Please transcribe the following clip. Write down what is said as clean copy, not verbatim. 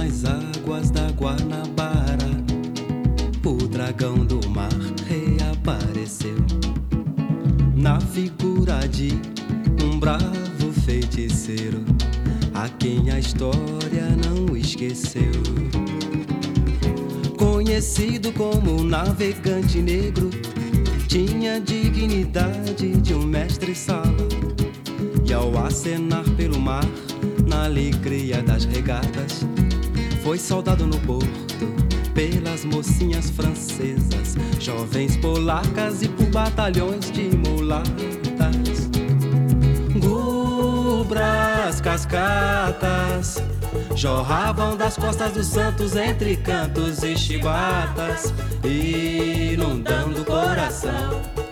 nas águas da Guanabara, o dragão do mar reapareceu na figura de um bravo feiticeiro, a quem a história não esqueceu. Conhecido como navegante negro, tinha dignidade de um mestre-sala, e ao acenar pelo mar, na alegria das regatas, foi saudado no porto pelas mocinhas francesas, jovens polacas e por batalhões de mulatas. Gubras, cascatas jorravam das costas dos santos entre cantos e chibatas, inundando o coração